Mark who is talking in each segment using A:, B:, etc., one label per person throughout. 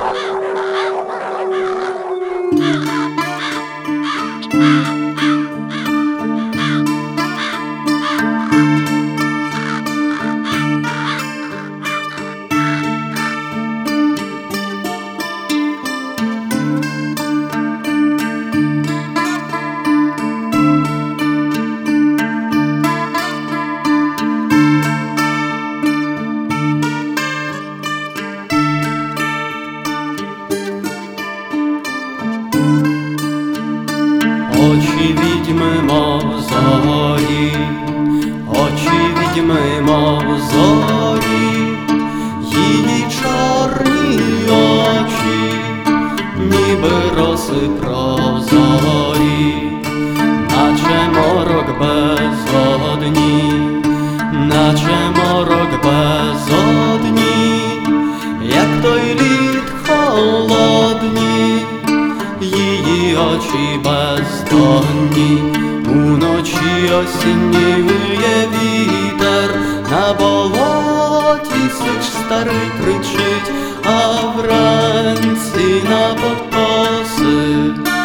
A: Очі відьми, мов зорі, очі відьми, мов зорі, її чорні очі, ніби роси прозорі, наче морок безодні, наче морок безодні, як той лід холодні. Її очі бездонні, уночі осінній виє вітер, на болоті сич старий кричить, а вранці на покоси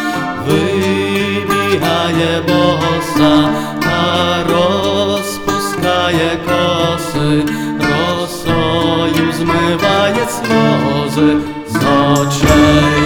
A: вибігає боса та розпускає коси, росою змиває сльози з очей.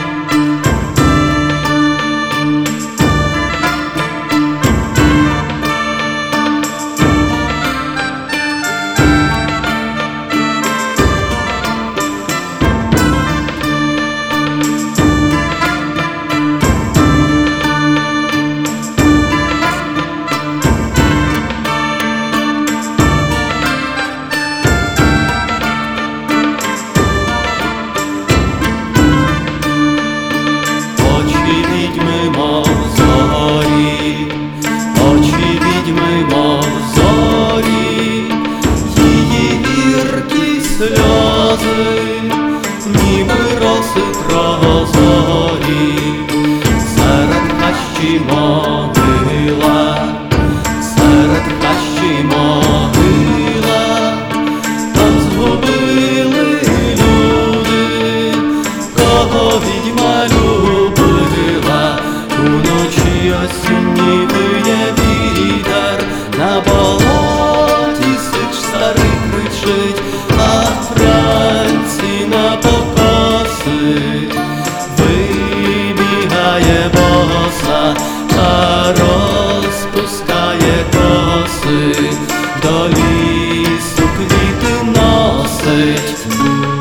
A: Сльози, ніби роси прозорі, серед хащі могила, серед хащі могила, там згубили люди, кого відьма любила, уночі осінній виє вітер, на болоті сич старий кричить, а вранці на покоси вибігає боса та розпускає коси, до лісу квіти носить.